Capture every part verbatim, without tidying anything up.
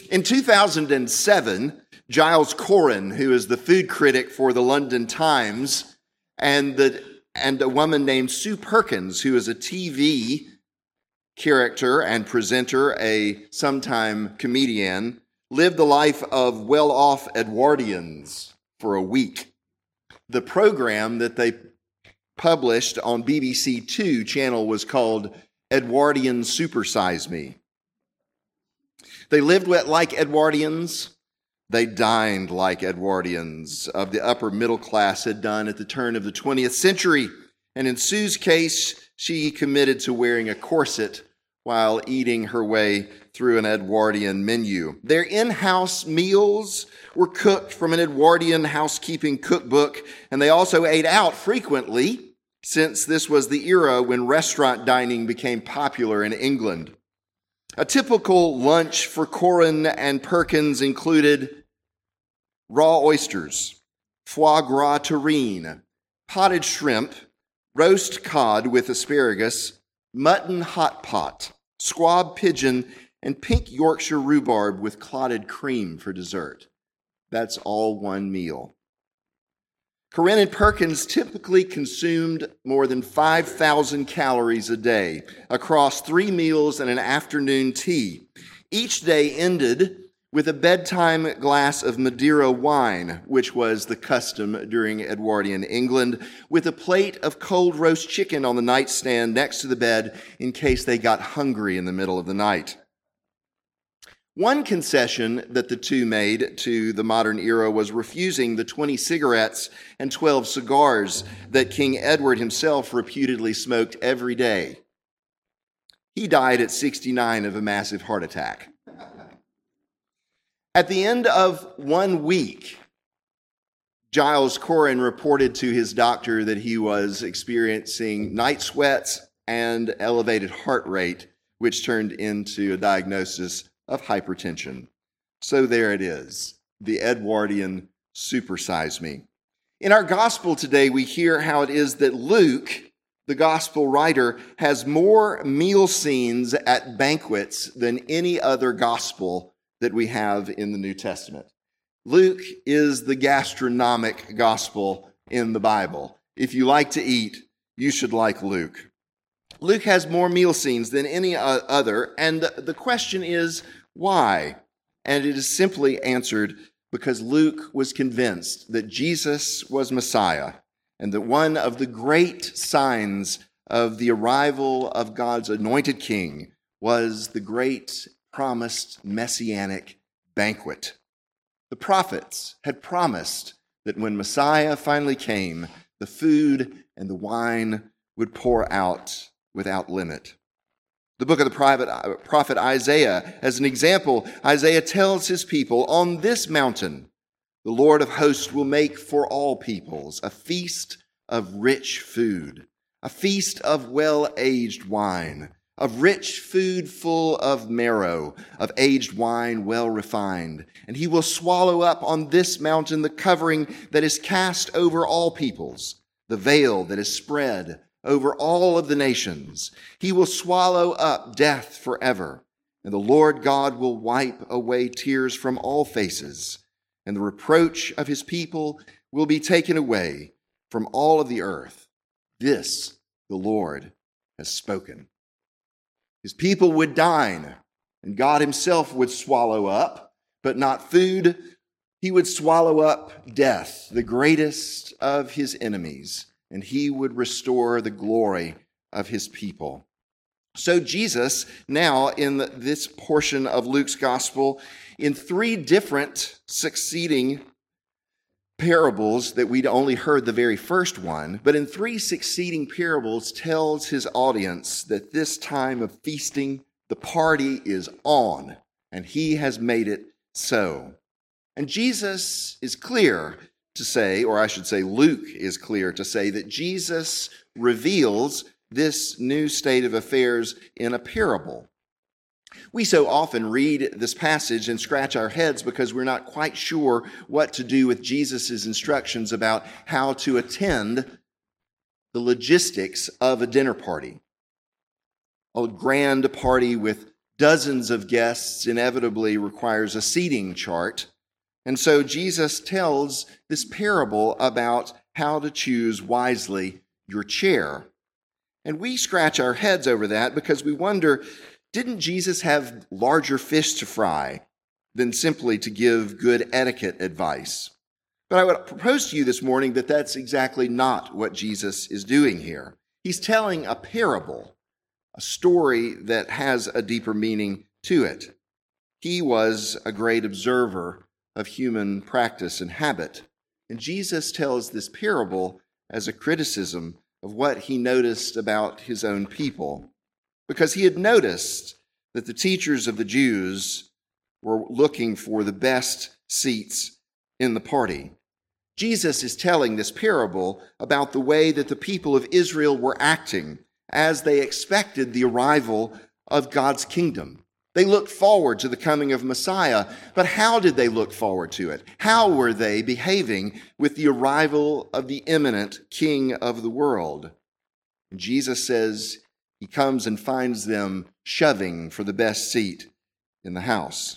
In two thousand seven, Giles Coren, who is the food critic for the London Times, and the and a woman named Sue Perkins, who is a T V character and presenter, a sometime comedian, lived the life of well-off Edwardians for a week. The program that they published on B B C Two channel was called Edwardian Supersize Me. They lived like Edwardians. They dined like Edwardians of the upper middle class had done at the turn of the twentieth century. And in Sue's case, she committed to wearing a corset while eating her way through an Edwardian menu. Their in-house meals were cooked from an Edwardian housekeeping cookbook, and they also ate out frequently, since this was the era when restaurant dining became popular in England. A typical lunch for Coren and Perkins included raw oysters, foie gras terrine, potted shrimp, roast cod with asparagus, mutton hot pot, squab pigeon, and pink Yorkshire rhubarb with clotted cream for dessert. That's all one meal. Coren and Perkins typically consumed more than five thousand calories a day across three meals and an afternoon tea. Each day ended with a bedtime glass of Madeira wine, which was the custom during Edwardian England, with a plate of cold roast chicken on the nightstand next to the bed in case they got hungry in the middle of the night. One concession that the two made to the modern era was refusing the twenty cigarettes and twelve cigars that King Edward himself reputedly smoked every day. He died at sixty-nine of a massive heart attack. At the end of one week, Giles Coren reported to his doctor that he was experiencing night sweats and elevated heart rate, which turned into a diagnosis of hypertension. So there it is, the Edwardian Supersize Me. In our gospel today, we hear how it is that Luke, the gospel writer, has more meal scenes at banquets than any other gospel that we have in the New Testament. Luke is the gastronomic gospel in the Bible. If you like to eat, you should like Luke. Luke has more meal scenes than any other, and the question is, why? And it is simply answered because Luke was convinced that Jesus was Messiah, and that one of the great signs of the arrival of God's anointed king was the great promised messianic banquet. The prophets had promised that when Messiah finally came, the food and the wine would pour out without limit. The book of the prophet Isaiah, as an example, Isaiah tells his people, on this mountain, the Lord of hosts will make for all peoples a feast of rich food, a feast of well-aged wine, of rich food full of marrow, of aged wine well refined. And he will swallow up on this mountain the covering that is cast over all peoples, the veil that is spread over all of the nations. He will swallow up death forever, and the Lord God will wipe away tears from all faces, and the reproach of his people will be taken away from all of the earth. This the Lord has spoken. His people would dine, and God himself would swallow up, but not food. He would swallow up death, the greatest of his enemies, and he would restore the glory of his people. So Jesus, now in this portion of Luke's gospel, in three different succeeding parables that we'd only heard the very first one, but in three succeeding parables tells his audience that this time of feasting, the party is on, and he has made it so. And Jesus is clear to say, or I should say Luke is clear to say, that Jesus reveals this new state of affairs in a parable. We so often read this passage and scratch our heads because we're not quite sure what to do with Jesus' instructions about how to attend the logistics of a dinner party. A grand party with dozens of guests inevitably requires a seating chart. And so Jesus tells this parable about how to choose wisely your chair. And we scratch our heads over that because we wonder, didn't Jesus have larger fish to fry than simply to give good etiquette advice? But I would propose to you this morning that that's exactly not what Jesus is doing here. He's telling a parable, a story that has a deeper meaning to it. He was a great observer of human practice and habit. And Jesus tells this parable as a criticism of what he noticed about his own people, because he had noticed that the teachers of the Jews were looking for the best seats in the party. Jesus is telling this parable about the way that the people of Israel were acting as they expected the arrival of God's kingdom. They looked forward to the coming of Messiah, but how did they look forward to it? How were they behaving with the arrival of the imminent King of the world? And Jesus says he comes and finds them shoving for the best seat in the house.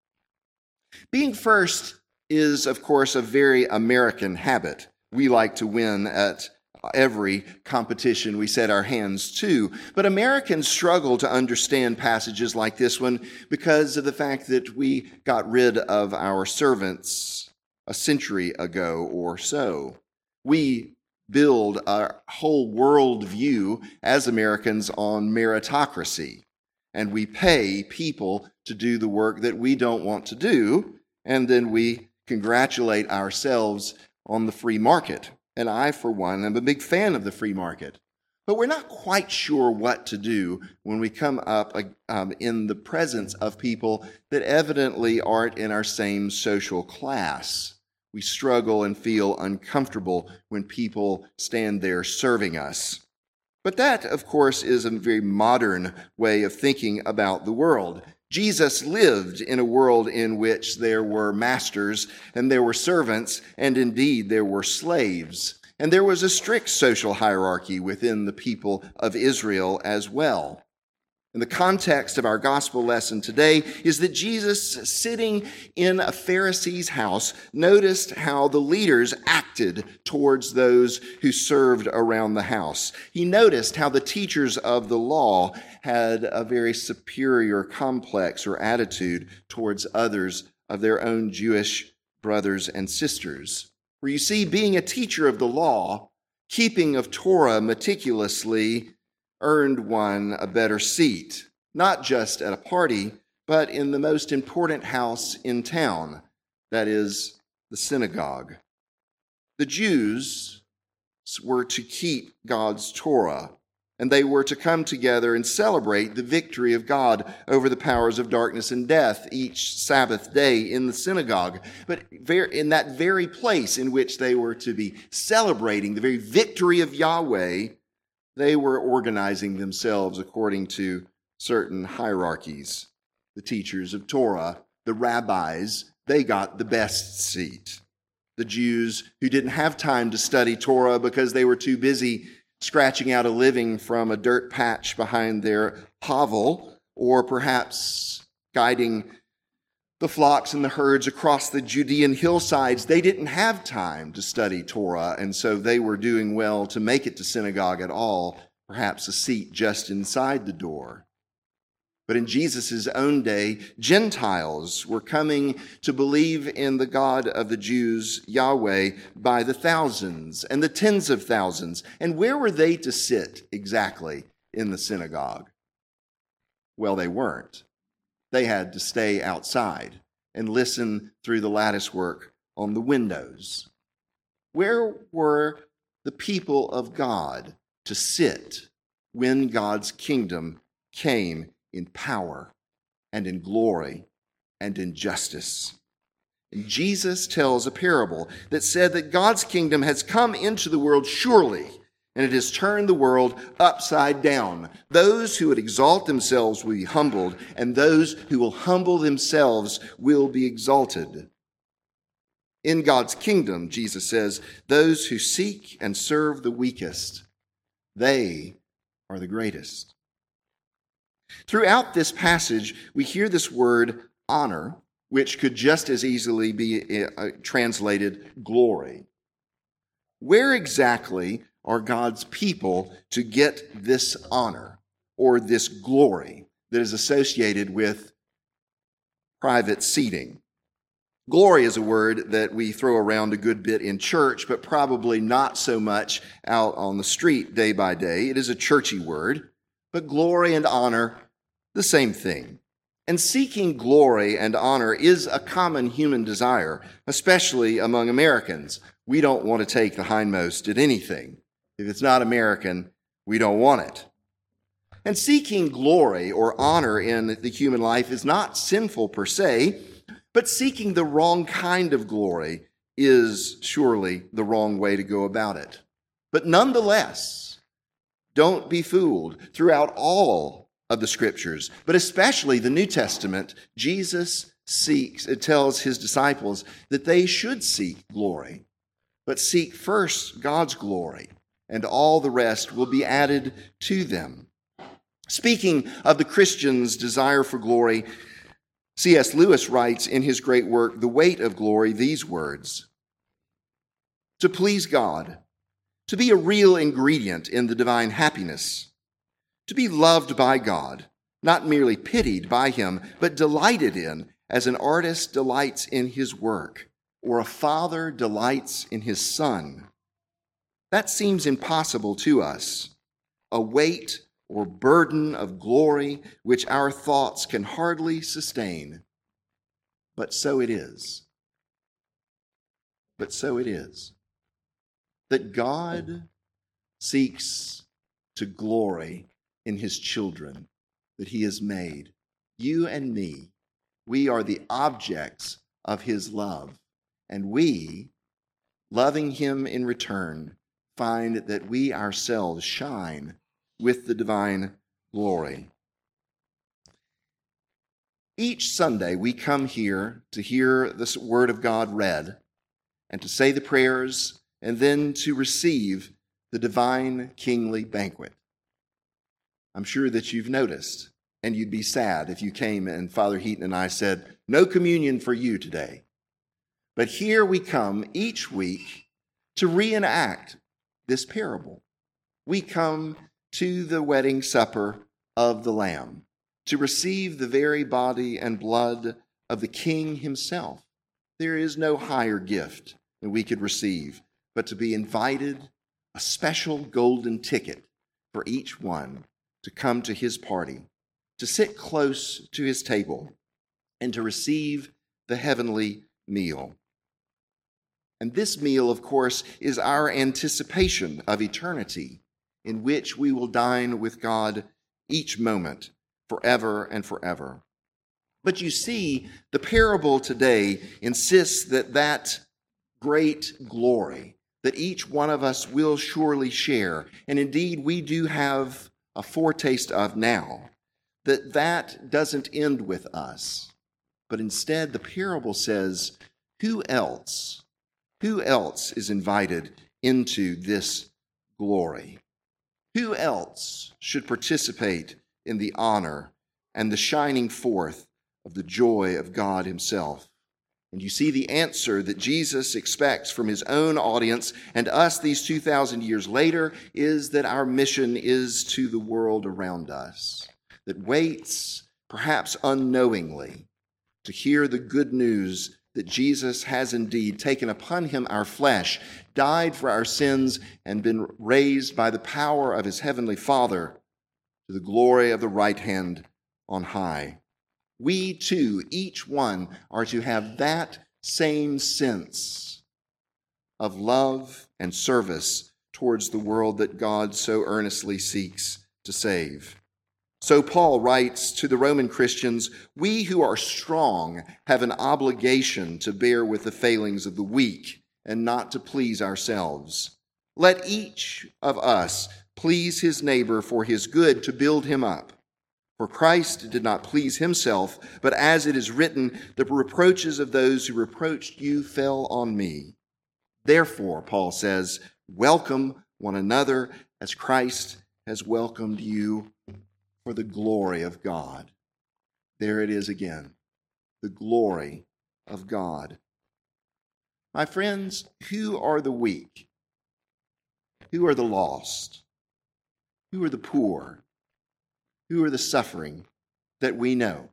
Being first is, of course, a very American habit. We like to win at every competition we set our hands to. But Americans struggle to understand passages like this one because of the fact that we got rid of our servants a century ago or so. We build our whole worldview as Americans on meritocracy, and we pay people to do the work that we don't want to do, and then we congratulate ourselves on the free market. And I, for one, am a big fan of the free market. But we're not quite sure what to do when we come up um, in the presence of people that evidently aren't in our same social class. We struggle and feel uncomfortable when people stand there serving us. But that, of course, is a very modern way of thinking about the world. Jesus lived in a world in which there were masters and there were servants, and indeed there were slaves. And there was a strict social hierarchy within the people of Israel as well. And the context of our gospel lesson today is that Jesus, sitting in a Pharisee's house, noticed how the leaders acted towards those who served around the house. He noticed how the teachers of the law had a very superior complex or attitude towards others of their own Jewish brothers and sisters. Where you see, being a teacher of the law, keeping of Torah meticulously, earned one a better seat, not just at a party, but in the most important house in town, that is, the synagogue. The Jews were to keep God's Torah, and they were to come together and celebrate the victory of God over the powers of darkness and death each Sabbath day in the synagogue. But in that very place in which they were to be celebrating the very victory of Yahweh, they were organizing themselves according to certain hierarchies. The teachers of Torah, the rabbis, they got the best seat. The Jews who didn't have time to study Torah because they were too busy scratching out a living from a dirt patch behind their hovel, or perhaps guiding the flocks and the herds across the Judean hillsides, they didn't have time to study Torah, and so they were doing well to make it to synagogue at all, perhaps a seat just inside the door. But in Jesus' own day, Gentiles were coming to believe in the God of the Jews, Yahweh, by the thousands and the tens of thousands. And where were they to sit exactly in the synagogue? Well, they weren't. They had to stay outside and listen through the lattice work on the windows. Where were the people of God to sit when God's kingdom came in power and in glory and in justice? And Jesus tells a parable that said that God's kingdom has come into the world surely, and it has turned the world upside down. Those who would exalt themselves will be humbled, and those who will humble themselves will be exalted. In God's kingdom, Jesus says, those who seek and serve the weakest, they are the greatest. Throughout this passage, we hear this word honor, which could just as easily be uh, translated glory. Where exactly are God's people to get this honor or this glory that is associated with private seating? Glory is a word that we throw around a good bit in church, but probably not so much out on the street day by day. It is a churchy word, but glory and honor, the same thing. And seeking glory and honor is a common human desire, especially among Americans. We don't want to take the hindmost at anything. If it's not American, we don't want it. And seeking glory or honor in the human life is not sinful per se, but seeking the wrong kind of glory is surely the wrong way to go about it. But nonetheless, don't be fooled. Throughout all of the scriptures, but especially the New Testament, Jesus seeks, it tells his disciples that they should seek glory, but seek first God's glory, and all the rest will be added to them. Speaking of the Christian's desire for glory, C S Lewis writes in his great work, The Weight of Glory, these words: to please God, to be a real ingredient in the divine happiness, to be loved by God, not merely pitied by him, but delighted in, as an artist delights in his work, or a father delights in his son. That seems impossible to us, a weight or burden of glory which our thoughts can hardly sustain. But so it is. But so it is. That God seeks to glory in his children that he has made. You and me, we are the objects of his love. And we, loving him in return, find that we ourselves shine with the divine glory. Each Sunday we come here to hear the word of God read and to say the prayers and then to receive the divine kingly banquet. I'm sure that you've noticed, and you'd be sad if you came and Father Heaton and I said, no communion for you today. But here we come each week to reenact this parable. We come to the wedding supper of the Lamb, to receive the very body and blood of the King himself. There is no higher gift that we could receive, but to be invited, a special golden ticket for each one to come to his party, to sit close to his table, and to receive the heavenly meal. And this meal, of course, is our anticipation of eternity, in which we will dine with God each moment, forever and forever. But you see, the parable today insists that that great glory that each one of us will surely share, and indeed we do have a foretaste of now, that that doesn't end with us. But instead, the parable says, who else, who else is invited into this glory? Who else should participate in the honor and the shining forth of the joy of God himself? And you see the answer that Jesus expects from his own audience and us these two thousand years later is that our mission is to the world around us, that waits, perhaps unknowingly, to hear the good news that Jesus has indeed taken upon him our flesh, died for our sins, and been raised by the power of his heavenly Father to the glory of the right hand on high. We too, each one, are to have that same sense of love and service towards the world that God so earnestly seeks to save. So Paul writes to the Roman Christians, we who are strong have an obligation to bear with the failings of the weak and not to please ourselves. Let each of us please his neighbor for his good, to build him up. For Christ did not please himself, but as it is written, the reproaches of those who reproached you fell on me. Therefore, Paul says, welcome one another as Christ has welcomed you for the glory of God. There it is again, the glory of God. My friends, who are the weak? Who are the lost? Who are the poor? Who are the suffering that we know?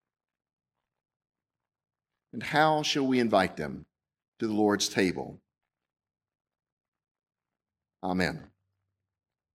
And how shall we invite them to the Lord's table? Amen.